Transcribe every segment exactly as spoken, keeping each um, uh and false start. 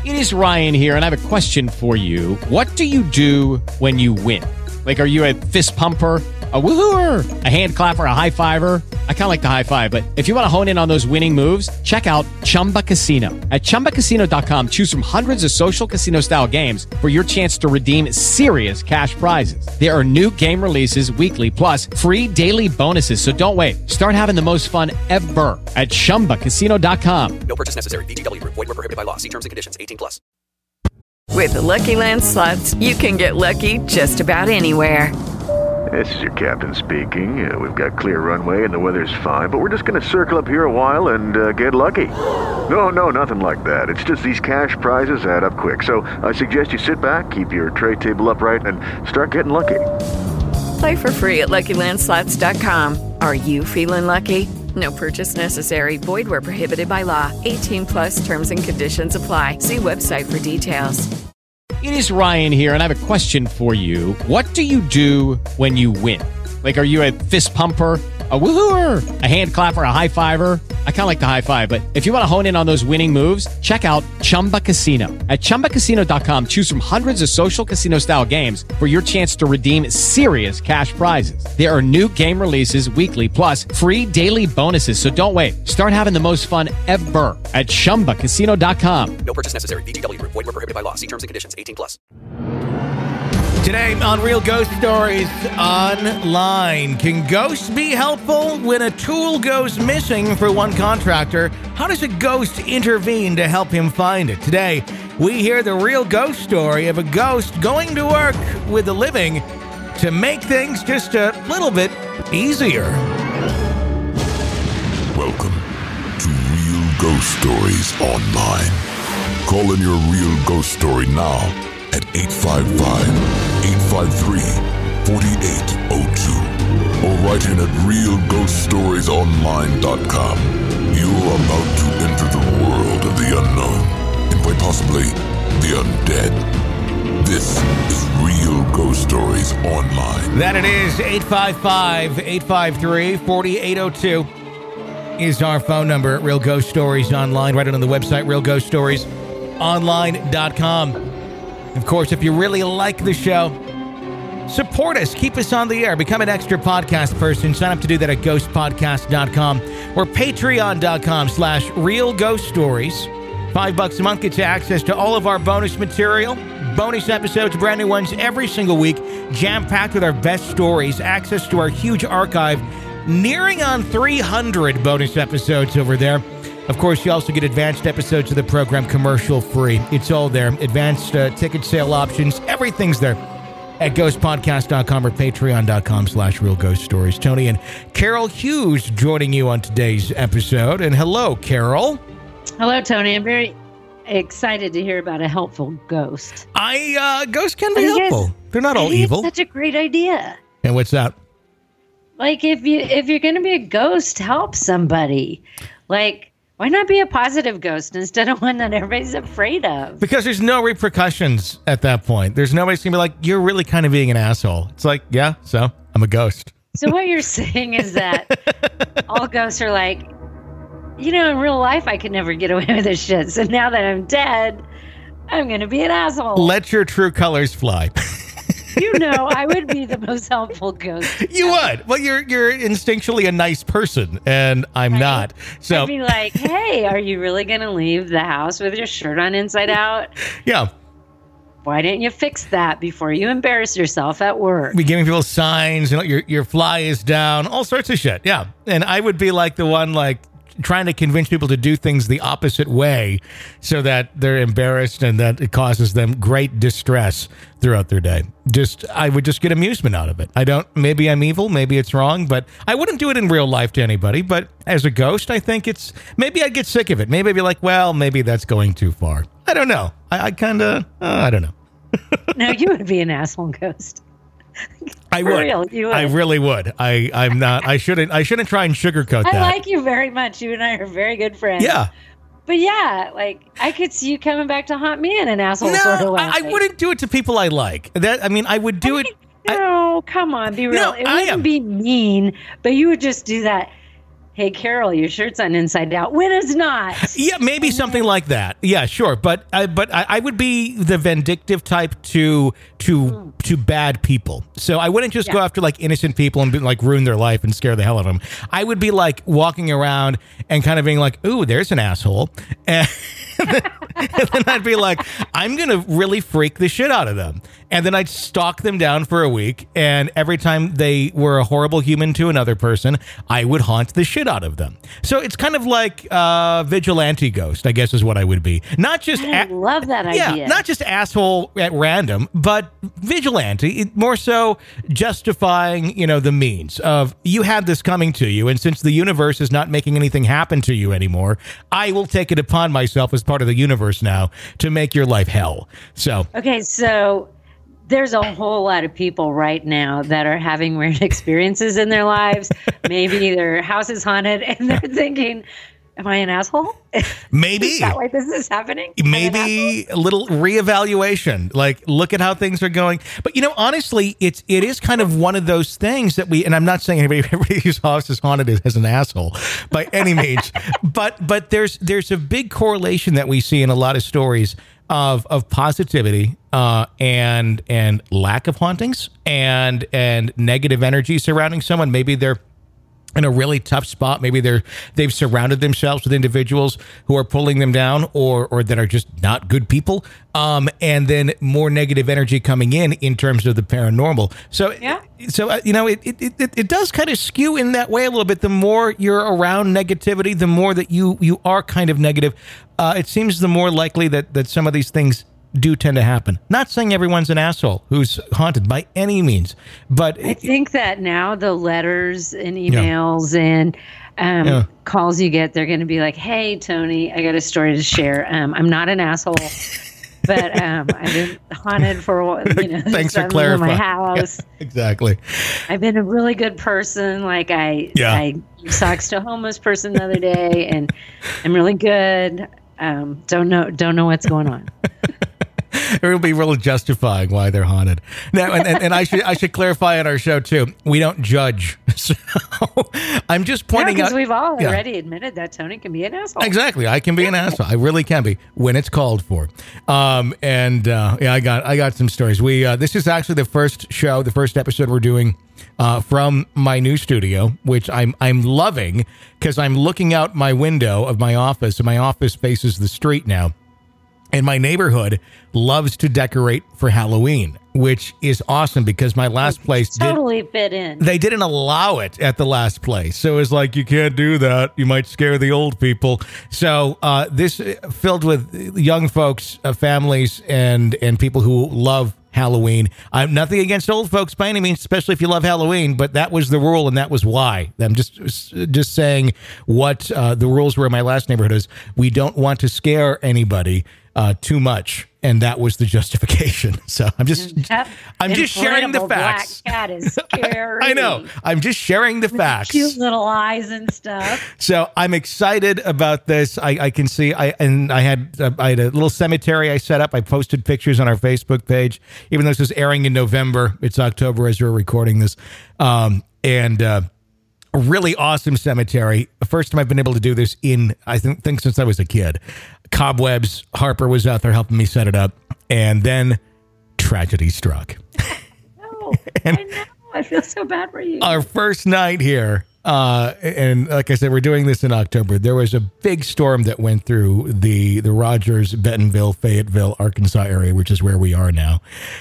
It is Ryan here, and I have a question for you. What do you do when you win? Like, are you a fist pumper, a woohooer, a hand clapper, a high fiver? I kind of like the high five, but if you want to hone in on those winning moves, check out Chumba Casino. At chumba casino dot com, choose from hundreds of social casino-style games for your chance to redeem serious cash prizes. There are new game releases weekly, plus free daily bonuses. So don't wait. Start having the most fun ever at chumba casino dot com. No purchase necessary. V G W. Void where prohibited by law. See terms and conditions. eighteen plus. With the Lucky Land Slots, you can get lucky just about anywhere. This is your captain speaking. Uh, we've got clear runway and the weather's fine, but we're just going to circle up here a while and uh, get lucky. No, no, nothing like that. It's just these cash prizes add up quick. So I suggest you sit back, keep your tray table upright, and start getting lucky. Play for free at lucky land slots dot com. Are you feeling lucky? No purchase necessary. Void where prohibited by law. eighteen plus terms and conditions apply. See website for details. It is Ryan here, and I have a question for you. What do you do when you win? Like, are you a fist pumper, a woohooer, a hand clapper, a high fiver? I kind of like the high five, but if you want to hone in on those winning moves, check out Chumba Casino. At chumba casino dot com, choose from hundreds of social casino-style games for your chance to redeem serious cash prizes. There are new game releases weekly, plus free daily bonuses. So don't wait. Start having the most fun ever at chumba casino dot com. No purchase necessary. V G W. Void where prohibited by law. See terms and conditions. eighteen plus. Today on Real Ghost Stories Online, can ghosts be helpful when a tool goes missing for one contractor? How does a ghost intervene to help him find it? Today, we hear the real ghost story of a ghost going to work with the living to make things just a little bit easier. Welcome to Real Ghost Stories Online. Call in your real ghost story now at eight five five, eight five three, four eight zero two or write in at real ghost stories online dot com. You are about to enter the world of the unknown and quite possibly the undead. This is Real Ghost Stories Online. That it is. eight five five, eight five three, four eight zero two is our phone number at Real Ghost Stories Online. Write it on the website, real ghost stories online dot com. Of course, if you really like the show, support us. Keep us on the air. Become an extra podcast person. Sign up to do that at ghost podcast dot com or patreon dot com slash real ghost stories. Five bucks a month gets you access to all of our bonus material. Bonus episodes, brand new ones every single week. Jam-packed with our best stories. Access to our huge archive. Nearing on three hundred bonus episodes over there. Of course, you also get advanced episodes of the program commercial-free. It's all there. Advanced uh, ticket sale options. Everything's there at ghost podcast dot com or patreon dot com slash real ghost stories. Tony and Carol Hughes joining you on today's episode. And hello, Carol. Hello, Tony. I'm very excited to hear about a helpful ghost. I uh, ghosts can be I think helpful. They're not all I think evil. It's such a great idea. And what's that? Like, if you if you're going to be a ghost, help somebody. Like, why not be a positive ghost instead of one that everybody's afraid of? Because there's no repercussions at that point. There's nobody's going to be like, you're really kind of being an asshole. It's like, yeah, so I'm a ghost. So what you're saying is that all ghosts are like, you know, in real life, I could never get away with this shit. So now that I'm dead, I'm going to be an asshole. Let your true colors fly. You know, I would be the most helpful ghost. You would. Well, you're you're instinctually a nice person, and I'm right? not. So I'd be like, hey, are you really going to leave the house with your shirt on inside out? Yeah. Why didn't you fix that before you embarrass yourself at work? Be giving people signs, you know, your your fly is down, all sorts of shit. Yeah. And I would be like the one, like, trying to convince people to do things the opposite way so that they're embarrassed and that it causes them great distress throughout their day. Just, I would just get amusement out of it. I don't, maybe I'm evil, maybe it's wrong, but I wouldn't do it in real life to anybody. But as a ghost, I think it's, maybe I'd get sick of it. Maybe I'd be like, well, maybe that's going too far. I don't know. I, I kind of, uh, I don't know. No, you would be an asshole ghost. I For would. real, you would. I really would. I, I'm not. I shouldn't. I shouldn't try and sugarcoat that. I like you very much. You and I are very good friends. Yeah. But yeah, like I could see you coming back to haunt me in an asshole no, sort of way. I, I wouldn't do it to people I like. That I mean, I would do I it. mean, no, I, come on, be real. No, it I wouldn't am. be mean, but you would just do that. hey, Carol, your shirt's on inside out when it's not. Yeah, maybe something like that. Yeah, sure. But uh, but I, I would be the vindictive type to to mm. to bad people. So I wouldn't just yeah. go after like innocent people and be, like ruin their life and scare the hell out of them. I would be like walking around and kind of being like, ooh, there's an asshole. And then, and then I'd be like, I'm going to really freak the shit out of them. And then I'd stalk them down for a week. And every time they were a horrible human to another person, I would haunt the shit out of them. So it's kind of like uh, vigilante ghost, I guess is what I would be. Not just I a- love that idea. Yeah, not just asshole at random, but vigilante. It, more so justifying, you know, the means of you had this coming to you, and since the universe is not making anything happen to you anymore, I will take it upon myself as part of the universe now to make your life hell. So okay, so. There's a whole lot of people right now that are having weird experiences in their lives. Maybe their house is haunted and they're thinking, am I an asshole? Maybe. Is that why this is happening? Maybe a little reevaluation. Like, look at how things are going. But, you know, honestly, it's, it is kind of one of those things that we, and I'm not saying anybody, everybody whose house is haunted is, is an asshole by any means, but, but there's, there's a big correlation that we see in a lot of stories of of positivity uh, and and lack of hauntings and and negative energy surrounding someone. Maybe they're in a really tough spot. Maybe they're they've surrounded themselves with individuals who are pulling them down or or that are just not good people. Um, and then more negative energy coming in in terms of the paranormal. So yeah. So uh, you know it it, it it does kind of skew in that way a little bit. The more you're around negativity, the more that you you are kind of negative. Uh, it seems the more likely that that some of these things do tend to happen. Not saying everyone's an asshole who's haunted by any means, but I think that now the letters and emails yeah. and um, yeah. calls you get, they're going to be like, "Hey, Tony, I got a story to share. Um, I'm not an asshole, but um, I've been haunted for you know. Thanks for clarifying. My house, yeah, exactly. I've been a really good person. Like I, yeah. I socks to a homeless person the other day, and I'm really good. Um, don't know, don't know what's going on." It will be really justifying why they're haunted. Now, and, and, and I should I should clarify on our show too. We don't judge. So I'm just pointing no, out. We've all yeah. already admitted that Tony can be an asshole. Exactly, I can be an asshole. I really can be when it's called for. Um, and uh, yeah, I got I got some stories. We uh, this is actually the first show, the first episode we're doing uh, from my new studio, which I'm I'm loving because I'm looking out my window of my office, and my office faces the street now. And my neighborhood loves to decorate for Halloween, which is awesome because my last place totally did, fit in. They didn't allow it at the last place. So it's like, you can't do that. You might scare the old people. So uh, this filled with young folks, uh, families, and, and people who love Halloween. I'm nothing against old folks by any means, especially if you love Halloween, but that was the rule and that was why. I'm just just saying what uh, the rules were in my last neighborhood is we don't want to scare anybody uh, too much, and that was the justification. So I'm just that I'm just sharing the facts. Black cat is scary. I know. I'm just sharing the With facts. Cute little eyes and stuff. So I'm excited about this. I, I can see. I and I had uh, I had a little cemetery I set up. I posted pictures on our Facebook page. Even though this is airing in November, it's October as we're recording this. Um, and uh, a really awesome cemetery. The first time I've been able to do this in I think, think since I was a kid. Cobwebs. Harper was out there helping me set it up, and then tragedy struck. No, and I know. I feel so bad for you. Our first night here, uh, and like I said, we're doing this in October. There was a big storm that went through the the Rogers, Bentonville, Fayetteville, Arkansas area, which is where we are now.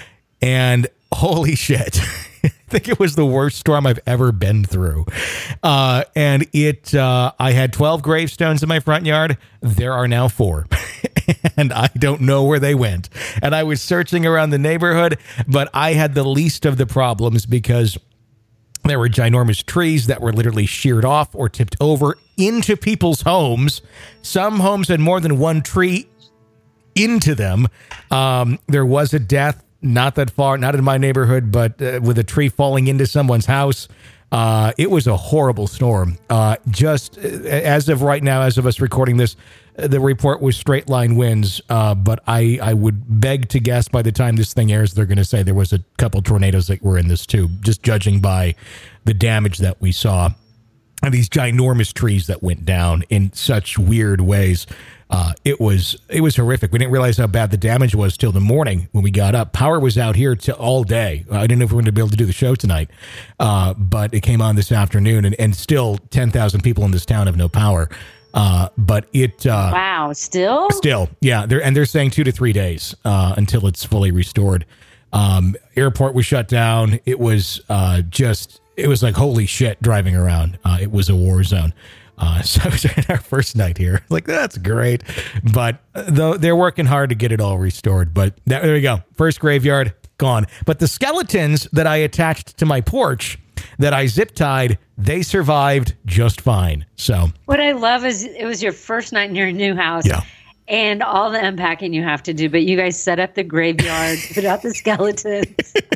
And holy shit. I think it was the worst storm I've ever been through. Uh, and it, uh, I had twelve gravestones in my front yard. There are now four. And I don't know where they went. And I was searching around the neighborhood, but I had the least of the problems because there were ginormous trees that were literally sheared off or tipped over into people's homes. Some homes had more than one tree into them. Um, there was a death. Not that far, not in my neighborhood, but uh, with a tree falling into someone's house. Uh, it was a horrible storm. Uh, just as of right now, as of us recording this, the report was straight line winds. Uh, but I, I would beg to guess by the time this thing airs, they're going to say there was a couple tornadoes that were in this too, just judging by the damage that we saw. and these ginormous trees that went down in such weird ways. Uh, it was it was horrific. We didn't realize how bad the damage was till the morning when we got up. Power was out here till all day. I didn't know if we were going to be able to do the show tonight, uh, but it came on this afternoon, and, and still ten thousand people in this town have no power. Uh, but it uh, wow, still still yeah. They're and they're saying two to three days uh, until it's fully restored. Um, airport was shut down. It was uh, just it was like holy shit driving around. Uh, it was a war zone. Uh, so it was our first night here. Like, that's great. But though they're working hard to get it all restored. But that, there we go. First graveyard gone. But the skeletons that I attached to my porch that I zip tied, they survived just fine. So what I love is it was your first night in your new house. Yeah. And all the unpacking you have to do, but you guys set up the graveyard, put out the skeletons.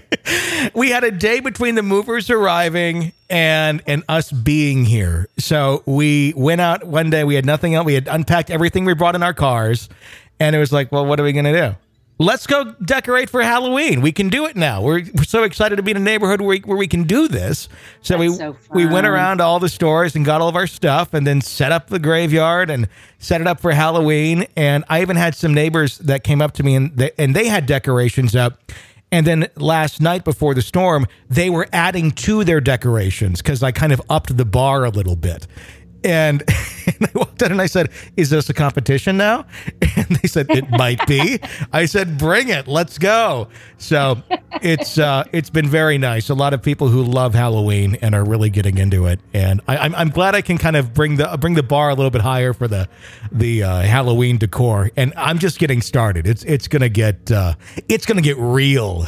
We had a day between the movers arriving and and us being here. So we went out one day. We had nothing else. We had unpacked everything we brought in our cars. And it was like, well, what are we going to do? Let's go decorate for Halloween. We can do it now. We're, we're so excited to be in a neighborhood where we, where we can do this. So That's we so we went fun. around to all the stores and got all of our stuff and then set up the graveyard and set it up for Halloween. And I even had some neighbors that came up to me and they, and they had decorations up. And then last night before the storm, they were adding to their decorations because I kind of upped the bar a little bit. And, and I walked in and I said, is this a competition now? And they said, it might be. I said, bring it. Let's go. So it's uh, it's been very nice. A lot of people who love Halloween and are really getting into it. And I, I'm I'm glad I can kind of bring the bring the bar a little bit higher for the the uh, Halloween decor. And I'm just getting started. It's it's gonna get uh, it's gonna get real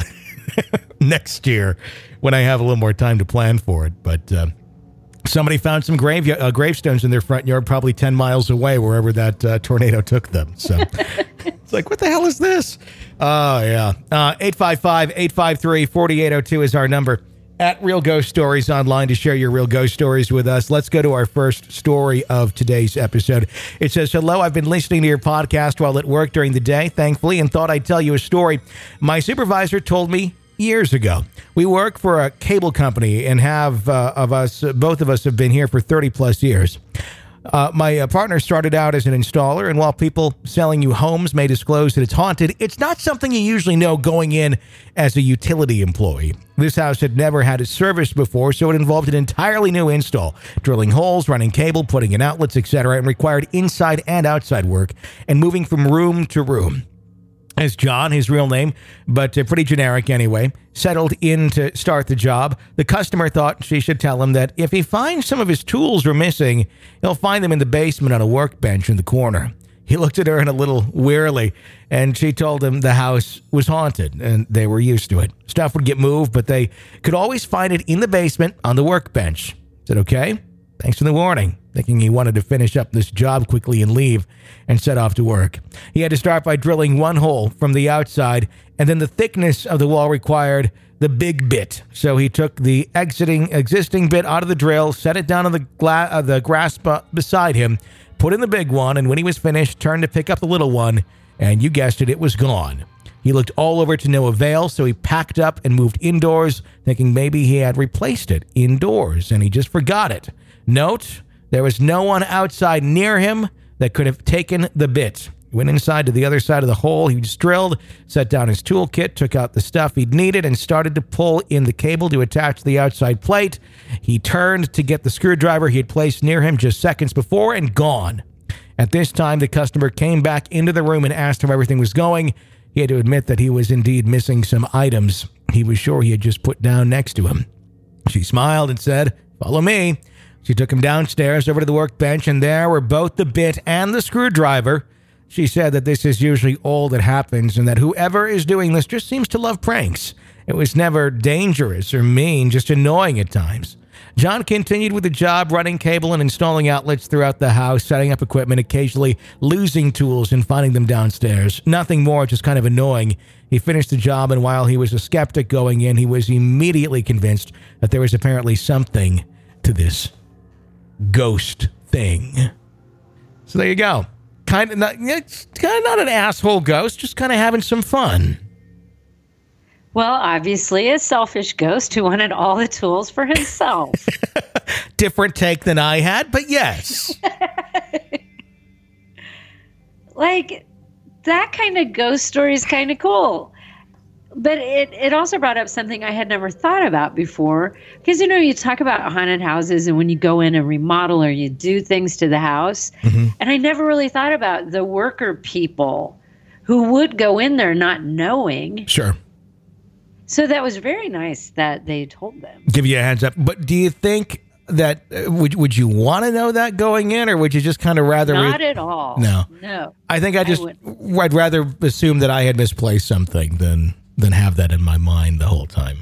next year when I have a little more time to plan for it. But uh, somebody found some grave uh, gravestones in their front yard, probably ten miles away, wherever that uh, tornado took them. So it's like, what the hell is this? Oh, yeah. Uh, eight five five, eight five three, four eight zero two is our number. At Real Ghost Stories online to share your real ghost stories with us. Let's go to our first story of today's episode. It says, hello, I've been listening to your podcast while at work during the day, thankfully, and thought I'd tell you a story. My supervisor told me years ago. We work for a cable company and have uh, of us, uh, both of us have been here for thirty plus years. Uh, my uh, partner started out as an installer, and while people selling you homes may disclose that it's haunted, it's not something you usually know going in as a utility employee. This house had never had it serviced before, so it involved an entirely new install, drilling holes, running cable, putting in outlets, et cetera, and required inside and outside work and moving from room to room. As John, his real name, but uh, pretty generic anyway, settled in to start the job, the customer thought she should tell him that if he finds some of his tools are missing, he'll find them in the basement on a workbench in the corner. He looked at her in a little wearily, and she told him the house was haunted, and they were used to it. Stuff would get moved, but they could always find it in the basement on the workbench. I said, okay, thanks for the warning, thinking he wanted to finish up this job quickly and leave, and set off to work. He had to start by drilling one hole from the outside, and then the thickness of the wall required the big bit. So he took the exiting existing bit out of the drill, set it down on the, gla- uh, the grass b- beside him, put in the big one, and when he was finished, turned to pick up the little one, and you guessed it, it was gone. He looked all over to no avail, so he packed up and moved indoors, thinking maybe he had replaced it indoors, and he just forgot it. Note, there was no one outside near him that could have taken the bit. He went inside to the other side of the hole he just drilled, set down his toolkit, took out the stuff he'd needed, and started to pull in the cable to attach the outside plate. He turned to get the screwdriver he had placed near him just seconds before, and gone. At this time, the customer came back into the room and asked him how everything was going. He had to admit that he was indeed missing some items he was sure he had just put down next to him. She smiled and said, "Follow me." She took him downstairs over to the workbench, and there were both the bit and the screwdriver. She said that this is usually all that happens, and that whoever is doing this just seems to love pranks. It was never dangerous or mean, just annoying at times. John continued with the job, running cable and installing outlets throughout the house, setting up equipment, occasionally losing tools and finding them downstairs. Nothing more, just kind of annoying. He finished the job, and while he was a skeptic going in, he was immediately convinced that there was apparently something to this ghost thing. So there you go. Kind of not, it's kind of not an asshole ghost, just kind of having some fun. Well, obviously a selfish ghost who wanted all the tools for himself. Different take than I had, but yes. Like, that kind of ghost story is kind of cool. But it, it also brought up something I had never thought about before. Because, you know, you talk about haunted houses and when you go in and remodel or you do things to the house. Mm-hmm. And I never really thought about the worker people who would go in there not knowing. Sure. So that was very nice that they told them. Give you a heads up. But do you think that, uh, would, would you want to know that going in, or would you just kind of rather... Not re- at all. No. No. I think I just, I I'd rather assume that I had misplaced something than... than have that in my mind the whole time.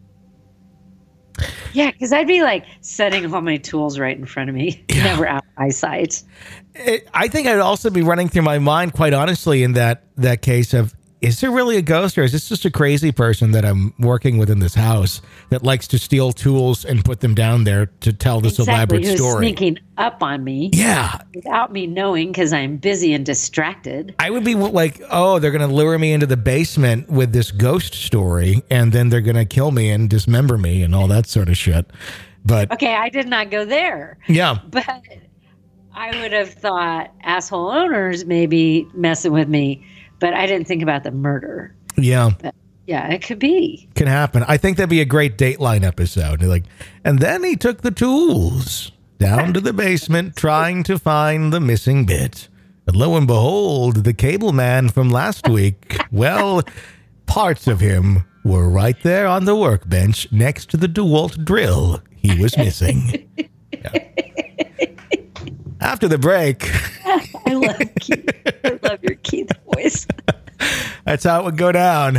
Yeah, because I'd be like setting all my tools right in front of me, yeah. Never out of eyesight. It, I think I'd also be running through my mind, quite honestly, in that that case of, is there really a ghost, or is this just a crazy person that I'm working with in this house that likes to steal tools and put them down there to tell this exactly, elaborate who's story? Sneaking up on me, yeah, without me knowing because I'm busy and distracted. I would be like, oh, they're going to lure me into the basement with this ghost story, and then they're going to kill me and dismember me and all that sort of shit. But okay, I did not go there. Yeah, but I would have thought asshole owners maybe messing with me. But I didn't think about the murder. Yeah. But yeah, it could be. Can happen. I think that'd be a great Dateline episode. Like, and then he took the tools down to the basement trying to find the missing bit. And lo and behold, the cable man from last week, well, parts of him were right there on the workbench next to the DeWalt drill he was missing. Yeah. After the break. I love Keith. I love your Keith voice. That's how it would go down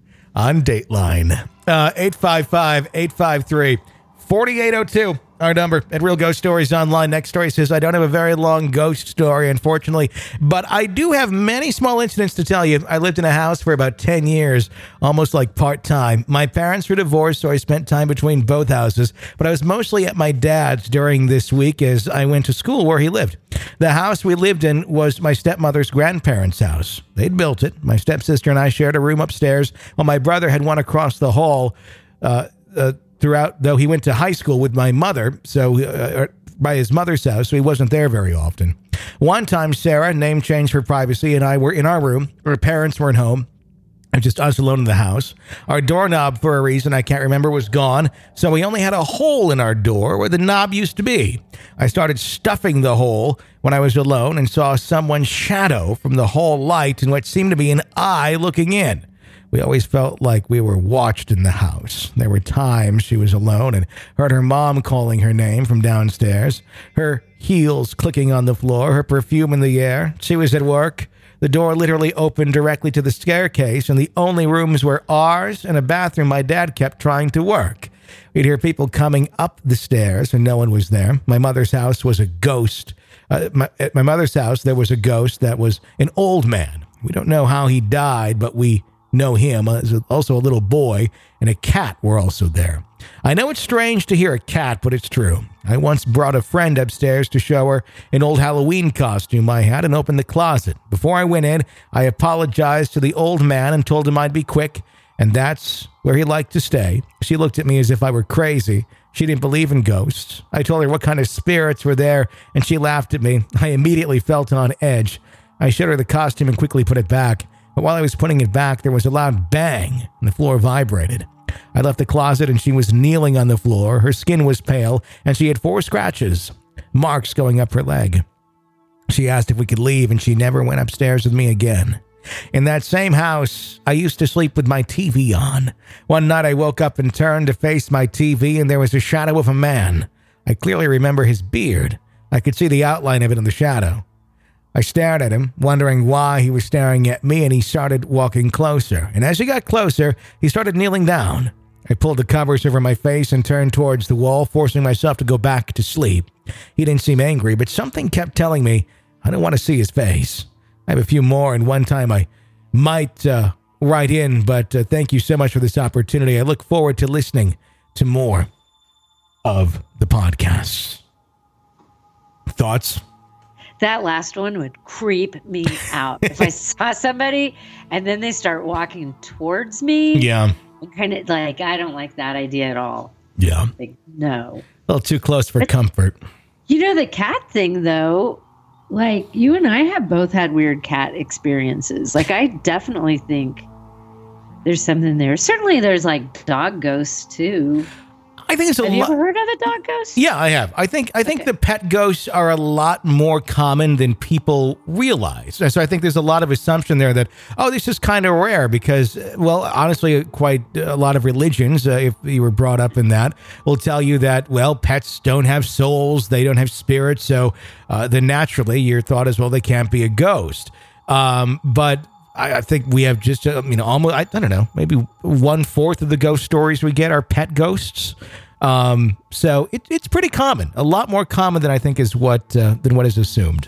on Dateline. Uh, eight five five, eight five three, four eight zero two. Our number at Real Ghost Stories Online. Next story says, I don't have a very long ghost story, unfortunately, but I do have many small incidents to tell you. I lived in a house for about ten years, almost like part-time. My parents were divorced, so I spent time between both houses, but I was mostly at my dad's during this week as I went to school where he lived. The house we lived in was my stepmother's grandparents' house. They'd built it. My stepsister and I shared a room upstairs, while my brother had one across the hall, uh, uh, throughout, though he went to high school with my mother, so uh, by his mother's house, so he wasn't there very often. One time, Sarah, name change for privacy, and I were in our room. Her parents weren't home. It was just us alone in the house. Our doorknob, for a reason I can't remember, was gone, so we only had a hole in our door where the knob used to be. I started stuffing the hole when I was alone and saw someone's shadow from the hall light in what seemed to be an eye looking in. We always felt like we were watched in the house. There were times she was alone and heard her mom calling her name from downstairs, her heels clicking on the floor, her perfume in the air. She was at work. The door literally opened directly to the staircase, and the only rooms were ours and a bathroom my dad kept trying to work. We'd hear people coming up the stairs, and no one was there. My mother's house was a ghost. Uh, my, at my mother's house, there was a ghost that was an old man. We don't know how he died, but we know him. Also a little boy and a cat were also there. I know it's strange to hear a cat, but it's true. I once brought a friend upstairs to show her an old Halloween costume I had and opened the closet. Before I went in, I apologized to the old man and told him I'd be quick, and that's where he liked to stay. She looked at me as if I were crazy. She didn't believe in ghosts. I told her what kind of spirits were there, and she laughed at me. I immediately felt on edge. I showed her the costume and quickly put it back. But while I was putting it back, there was a loud bang, and the floor vibrated. I left the closet, and she was kneeling on the floor. Her skin was pale, and she had four scratches, marks going up her leg. She asked if we could leave, and she never went upstairs with me again. In that same house, I used to sleep with my T V on. One night, I woke up and turned to face my T V, and there was a shadow of a man. I clearly remember his beard. I could see the outline of it in the shadow. I stared at him, wondering why he was staring at me, and he started walking closer. And as he got closer, he started kneeling down. I pulled the covers over my face and turned towards the wall, forcing myself to go back to sleep. He didn't seem angry, but something kept telling me I don't want to see his face. I have a few more, and one time I might uh, write in, but uh, thank you so much for this opportunity. I look forward to listening to more of the podcasts. Thoughts? That last one would creep me out. If I saw somebody and then they start walking towards me. Yeah. I'm kind of like, I don't like that idea at all. Yeah. Like, no. A little too close for but, comfort. You know, the cat thing, though, like, you and I have both had weird cat experiences. Like, I definitely think there's something there. Certainly there's, like, dog ghosts, too. I think it's a lot. Have you lo- ever heard of a dog ghost? Yeah, I have. I think I think okay. the pet ghosts are a lot more common than people realize. So I think there's a lot of assumption there that, oh, this is kind of rare because, well, honestly, quite a lot of religions, uh, if you were brought up in that, will tell you that, well, pets don't have souls, they don't have spirits, so uh, then naturally your thought is, well, they can't be a ghost. Um, but I, I think we have just, uh, you know, almost, I, I don't know, maybe one fourth of the ghost stories we get are pet ghosts. Um, so it, it's pretty common, a lot more common than I think is what, uh, than what is assumed.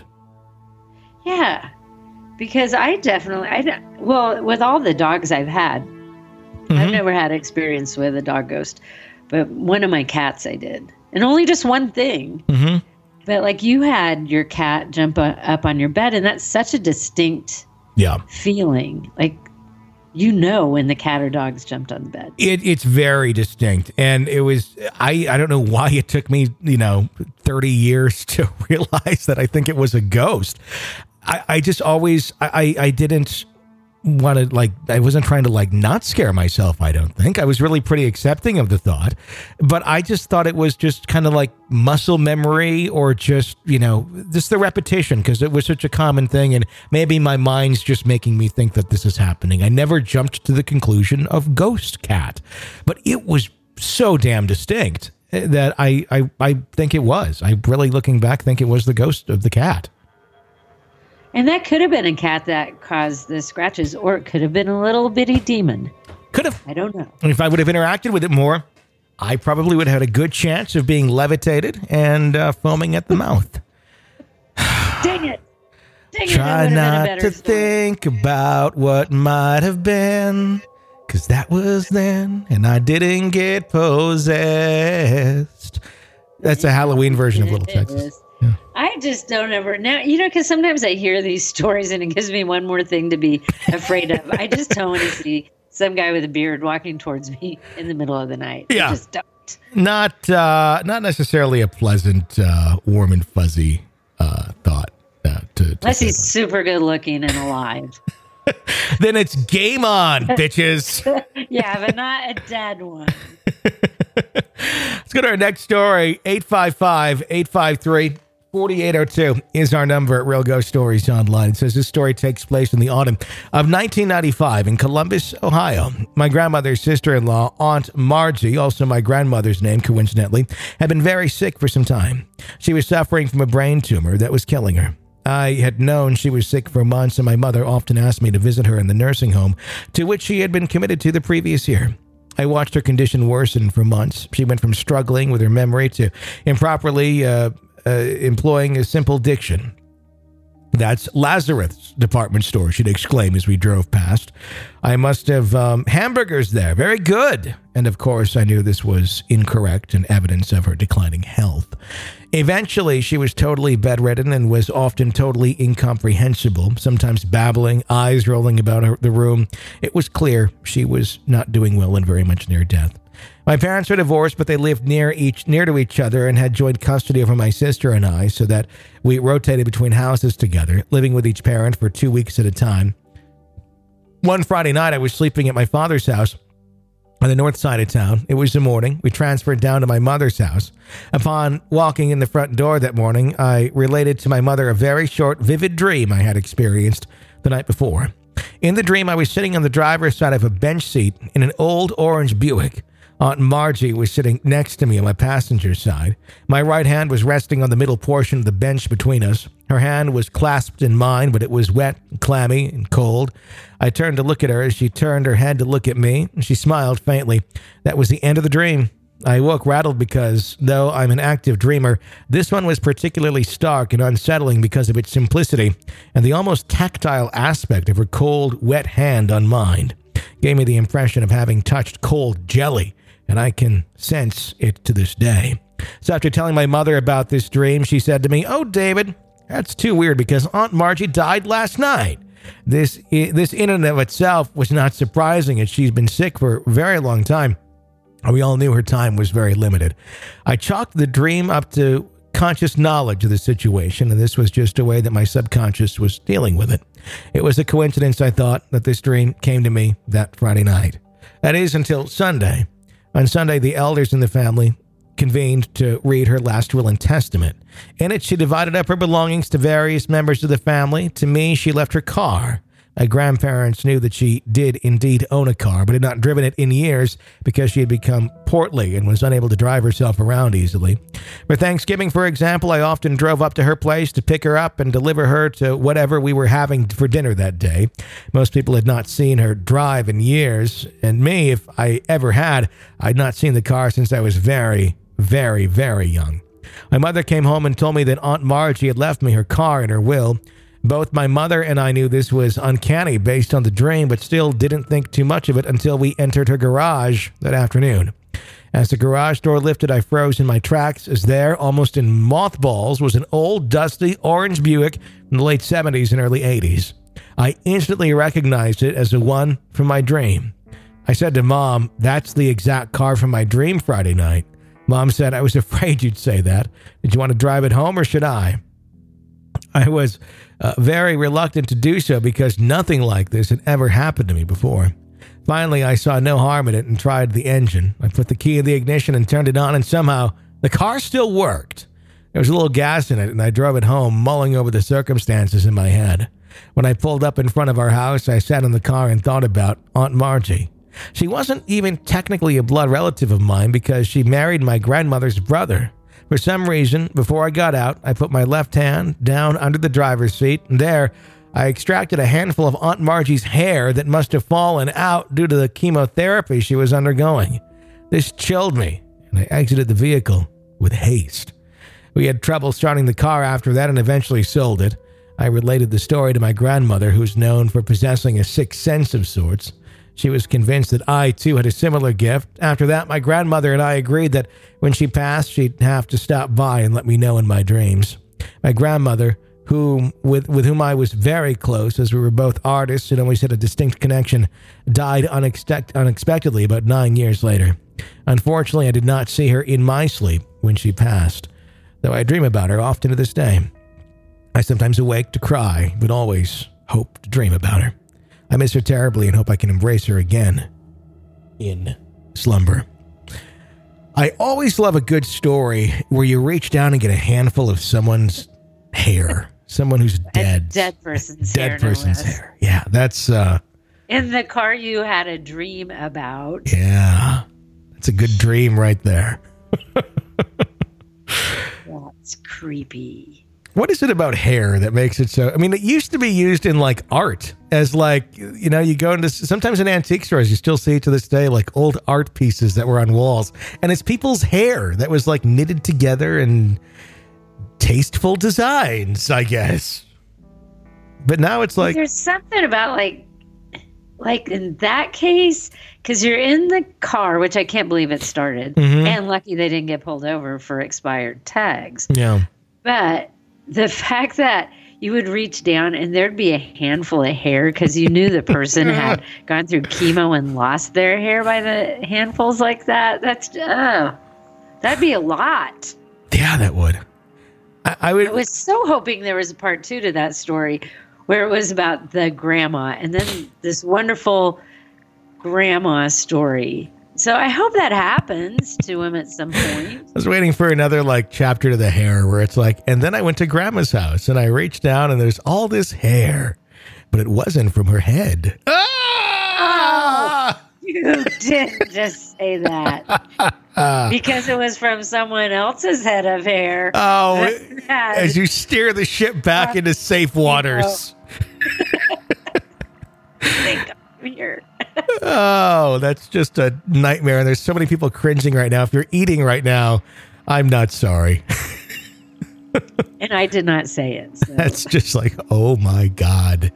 Yeah, because I definitely, I well, with all the dogs I've had, mm-hmm. I've never had experience with a dog ghost, but one of my cats I did, and only just one thing. Mm-hmm. But like you had your cat jump up on your bed, and that's such a distinct yeah. feeling. Like, you know when the cat or dogs jumped on the bed. It, it's very distinct. And it was, I, I don't know why it took me, you know, thirty years to realize that I think it was a ghost. I, I just always, I, I didn't want to, like, I wasn't trying to, like, not scare myself, I don't think. I was really pretty accepting of the thought. But I just thought it was just kind of like muscle memory or just, you know, just the repetition because it was such a common thing. And maybe my mind's just making me think that this is happening. I never jumped to the conclusion of ghost cat. But it was so damn distinct that I, I, I think it was. I really, looking back, think it was the ghost of the cat. And that could have been a cat that caused the scratches, or it could have been a little bitty demon. Could have. I don't know. If I would have interacted with it more, I probably would have had a good chance of being levitated and uh, foaming at the mouth. Dang it. Dang Try it, not to story. think about what might have been, because that was then, and I didn't get possessed. That's a Halloween version of Little Texas. Yeah. I just don't ever now, you know, because sometimes I hear these stories and it gives me one more thing to be afraid of. I just don't want to see some guy with a beard walking towards me in the middle of the night. Yeah. I just don't. Not, uh, not necessarily a pleasant, uh, warm and fuzzy uh, thought. Uh, to, to Unless he's super good looking and alive. Then it's game on, bitches. Yeah, but not a dead one. Let's go to our next story. eight five five, eight five three, four eight zero two is our number at Real Ghost Stories Online. It says this story takes place in the autumn of nineteen ninety-five in Columbus, Ohio. My grandmother's sister-in-law, Aunt Margie, also my grandmother's name, coincidentally, had been very sick for some time. She was suffering from a brain tumor that was killing her. I had known she was sick for months, and my mother often asked me to visit her in the nursing home to which she had been committed to the previous year. I watched her condition worsen for months. She went from struggling with her memory to improperly uh, uh, employing a simple diction. That's Lazarus department store, she'd exclaim as we drove past. I must have um, hamburgers there. Very good. And of course, I knew this was incorrect and evidence of her declining health. Eventually, she was totally bedridden and was often totally incomprehensible, sometimes babbling, eyes rolling about her, the room. It was clear she was not doing well and very much near death. My parents were divorced, but they lived near each near to each other and had joint custody over my sister and I, so that we rotated between houses together, living with each parent for two weeks at a time. One Friday night, I was sleeping at my father's house on the north side of town. It was the morning. We transferred down to my mother's house. Upon walking in the front door that morning, I related to my mother a very short, vivid dream I had experienced the night before. In the dream, I was sitting on the driver's side of a bench seat in an old orange Buick. Aunt Margie was sitting next to me on my passenger side. My right hand was resting on the middle portion of the bench between us. Her hand was clasped in mine, but it was wet, clammy, and cold. I turned to look at her as she turned her head to look at me, and she smiled faintly. That was the end of the dream. I woke rattled because, though I'm an active dreamer, this one was particularly stark and unsettling because of its simplicity and the almost tactile aspect of her cold, wet hand on mine. Gave me the impression of having touched cold jelly, and I can sense it to this day. So after telling my mother about this dream, she said to me, "Oh, David, that's too weird because Aunt Margie died last night. This, this in and of itself was not surprising, as she's been sick for a very long time. We all knew her time was very limited. I chalked the dream up to conscious knowledge of the situation, and this was just a way that my subconscious was dealing with it. It was a coincidence, I thought, that this dream came to me that Friday night. That is, until Sunday. On Sunday, the elders in the family convened to read her last will and testament. In it, she divided up her belongings to various members of the family. To me, she left her car. My grandparents knew that she did indeed own a car, but had not driven it in years because she had become portly and was unable to drive herself around easily. For Thanksgiving, for example, I often drove up to her place to pick her up and deliver her to whatever we were having for dinner that day. Most people had not seen her drive in years, and me, if I ever had, I'd not seen the car since I was very, very, very young. My mother came home and told me that Aunt Margie had left me her car in her will. Both my mother and I knew this was uncanny based on the dream, but still didn't think too much of it until we entered her garage that afternoon. As the garage door lifted, I froze in my tracks, as there, almost in mothballs, was an old, dusty, orange Buick from the late seventies and early eighties. I instantly recognized it as the one from my dream. I said to Mom, "That's the exact car from my dream Friday night." Mom said, "I was afraid you'd say that. Did you want to drive it home, or should I?" I was uh, very reluctant to do so because nothing like this had ever happened to me before. Finally, I saw no harm in it and tried the engine. I put the key in the ignition and turned it on, and somehow the car still worked. There was a little gas in it, and I drove it home, mulling over the circumstances in my head. When I pulled up in front of our house, I sat in the car and thought about Aunt Margie. She wasn't even technically a blood relative of mine because she married my grandmother's brother. For some reason, before I got out, I put my left hand down under the driver's seat, and there, I extracted a handful of Aunt Margie's hair that must have fallen out due to the chemotherapy she was undergoing. This chilled me, and I exited the vehicle with haste. We had trouble starting the car after that and eventually sold it. I related the story to my grandmother, who's known for possessing a sixth sense of sorts. She was convinced that I, too, had a similar gift. After that, my grandmother and I agreed that when she passed, she'd have to stop by and let me know in my dreams. My grandmother, whom, with, with whom I was very close, as we were both artists and always had a distinct connection, died unexpect- unexpectedly about nine years later. Unfortunately, I did not see her in my sleep when she passed, though I dream about her often to this day. I sometimes awake to cry, but always hope to dream about her. I miss her terribly and hope I can embrace her again in slumber. I always love a good story where you reach down and get a handful of someone's hair. Someone who's dead. A dead person's dead hair. Dead person's no hair. Yeah, that's... Uh, in the car you had a dream about. Yeah, that's a good dream right there. That's creepy. What is it about hair that makes it so... I mean, it used to be used in, like, art as, like, you know, you go into... Sometimes in antique stores, you still see to this day, like, old art pieces that were on walls. And it's people's hair that was, like, knitted together and tasteful designs, I guess. But now it's like... There's something about, like... Like, in that case, because you're in the car, which I can't believe it started. Mm-hmm. And lucky they didn't get pulled over for expired tags. Yeah. But... the fact that you would reach down and there'd be a handful of hair because you knew the person had gone through chemo and lost their hair by the handfuls like that, that's, oh, that'd be a lot. Yeah, that would. I, I would. I was so hoping there was a part two to that story where it was about the grandma and then this wonderful grandma story. So I hope that happens to him at some point. I was waiting for another like chapter to the hair where it's like, and then I went to grandma's house and I reached down and there's all this hair, but it wasn't from her head. Ah! Oh, you didn't just say that because it was from someone else's head of hair. Oh, as you steer the ship back uh, into safe waters. Think weird. Oh, that's just a nightmare. And there's so many people cringing right now. If you're eating right now, I'm not sorry. And I did not say it. So. That's just like, oh my God.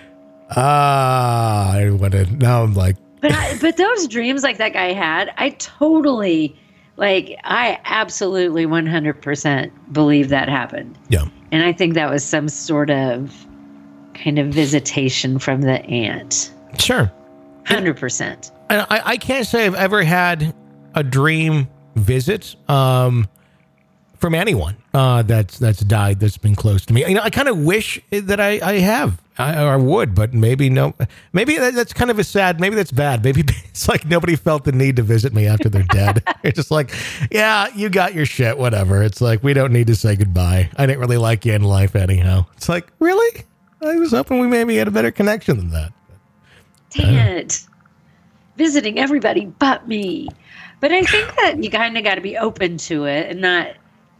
Ah, I want to, now I'm like. But I, but those dreams like that guy had, I totally, like, I absolutely one hundred percent believe that happened. Yeah. And I think that was some sort of kind of visitation from the aunt. Sure. one hundred percent. And I, I can't say I've ever had a dream visit um, from anyone uh, that's that's died that's been close to me. You know, I kind of wish that I, I have. I, I would, but maybe no. Maybe that, that's kind of a sad. Maybe that's bad. Maybe it's like nobody felt the need to visit me after they're dead. It's just like, yeah, you got your shit, whatever. It's like, we don't need to say goodbye. I didn't really like you in life anyhow. It's like, really? I was hoping we maybe had a better connection than that. Dang it. Visiting everybody but me. But I think that you kind of got to be open to it and not.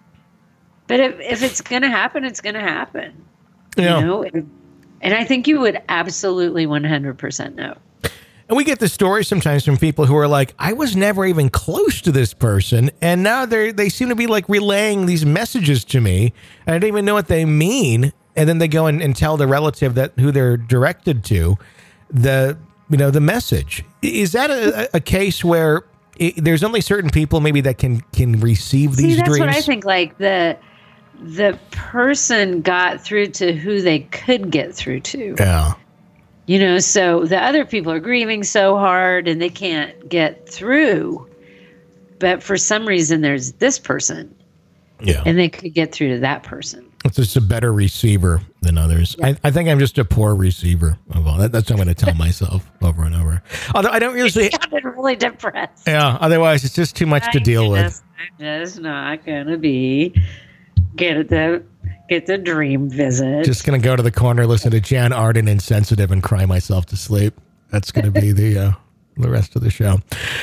But if, if it's going to happen, it's going to happen. Yeah. You know? And, and I think you would absolutely one hundred percent know. And we get the stories sometimes from people who are like, I was never even close to this person. And now they they seem to be like relaying these messages to me. And I don't even know what they mean. And then they go and, and tell the relative that who they're directed to the, you know, the message. Is that a, a case where it, there's only certain people maybe that can, can receive See, these that's dreams? What I think. Like the, the person got through to who they could get through to. Yeah. You know, so the other people are grieving so hard and they can't get through. But for some reason, there's this person. Yeah. And they could get through to that person. It's just a better receiver than others. Yeah. I, I think I'm just a poor receiver of all that. That's what I'm going to tell myself over and over. Although I don't usually. You sounded really depressed. Yeah. Otherwise, it's just too much I to deal just, with. I'm just not going to be. Get the get the dream visit. Just gonna go to the corner, listen to Jan Arden Insensitive, and cry myself to sleep. That's gonna be the uh, the rest of the show.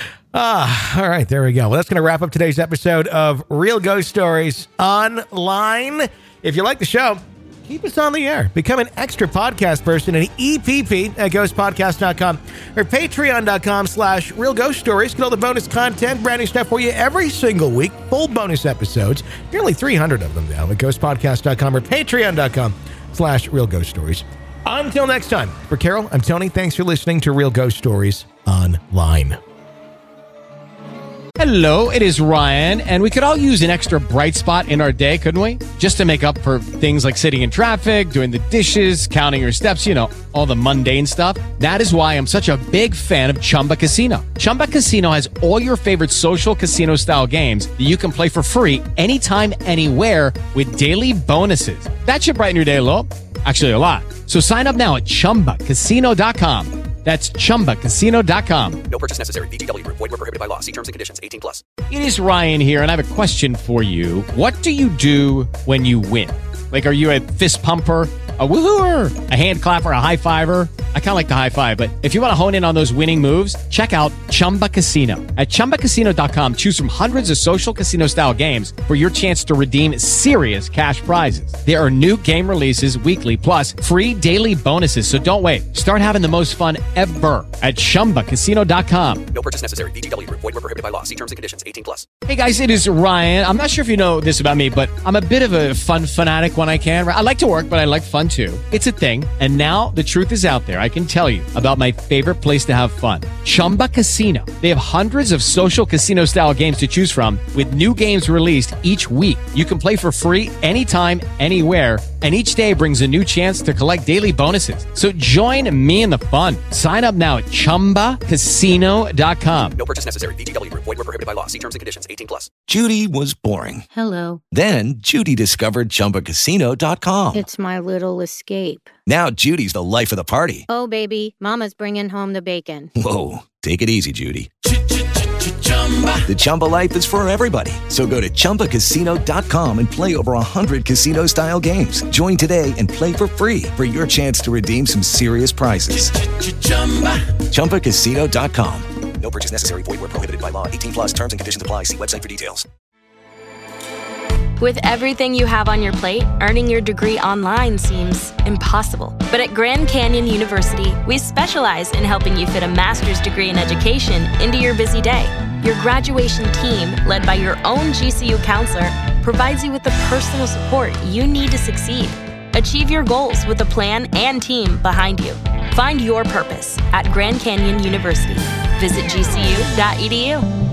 Ah, all right, there we go. Well, that's gonna wrap up today's episode of Real Ghost Stories Online. If you like the show, keep us on the air. Become an extra podcast person at E P P at ghost podcast dot com or patreon dot com slash real ghost stories. Get all the bonus content, brand new stuff for you every single week. Full bonus episodes. Nearly three hundred of them now at ghost podcast dot com or patreon dot com slash real ghost stories. Until next time, for Carol, I'm Tony. Thanks for listening to Real Ghost Stories Online. Hello, it is Ryan, and we could all use an extra bright spot in our day, couldn't we? Just to make up for things like sitting in traffic, doing the dishes, counting your steps, you know, all the mundane stuff. That is why I'm such a big fan of Chumba Casino. Chumba Casino has all your favorite social casino-style games that you can play for free anytime, anywhere with daily bonuses. That should brighten your day a little. Actually, a lot. So sign up now at chumba casino dot com. That's chumba casino dot com. No purchase necessary. V G W. Void where prohibited by law. See terms and conditions. eighteen plus. It is Ryan here, and I have a question for you. What do you do when you win? Like, are you a fist pumper, a woohooer, a hand clapper, a high fiver? I kind of like the high five, but if you want to hone in on those winning moves, check out Chumba Casino. At chumba casino dot com, choose from hundreds of social casino-style games for your chance to redeem serious cash prizes. There are new game releases weekly, plus free daily bonuses, so don't wait. Start having the most fun ever at chumba casino dot com. No purchase necessary. V G W. Void where prohibited by law. See terms and conditions. eighteen plus. Hey guys, it is Ryan. I'm not sure if you know this about me, but I'm a bit of a fun fanatic when I can. I like to work, but I like fun too. It's a thing. And now the truth is out there. I can tell you about my favorite place to have fun. Chumba Casino. They have hundreds of social casino style games to choose from with new games released each week. You can play for free anytime, anywhere. And each day brings a new chance to collect daily bonuses. So join me in the fun. Sign up now at chumba casino dot com. No purchase necessary. V G W. Void where prohibited by law. See terms and conditions. eighteen plus. Judy was boring. Hello. Then Judy discovered chumba casino dot com. It's my little escape. Now Judy's the life of the party. Oh, baby, mama's bringing home the bacon. Whoa, take it easy, Judy. The Chumba life is for everybody. So go to chumba casino dot com and play over one hundred casino-style games. Join today and play for free for your chance to redeem some serious prizes. chumba casino dot com. No purchase necessary. Void where prohibited by law. eighteen plus terms and conditions apply. See website for details. With everything you have on your plate, earning your degree online seems impossible. But at Grand Canyon University, we specialize in helping you fit a master's degree in education into your busy day. Your graduation team, led by your own G C U counselor, provides you with the personal support you need to succeed. Achieve your goals with a plan and team behind you. Find your purpose at Grand Canyon University. Visit G C U dot E D U.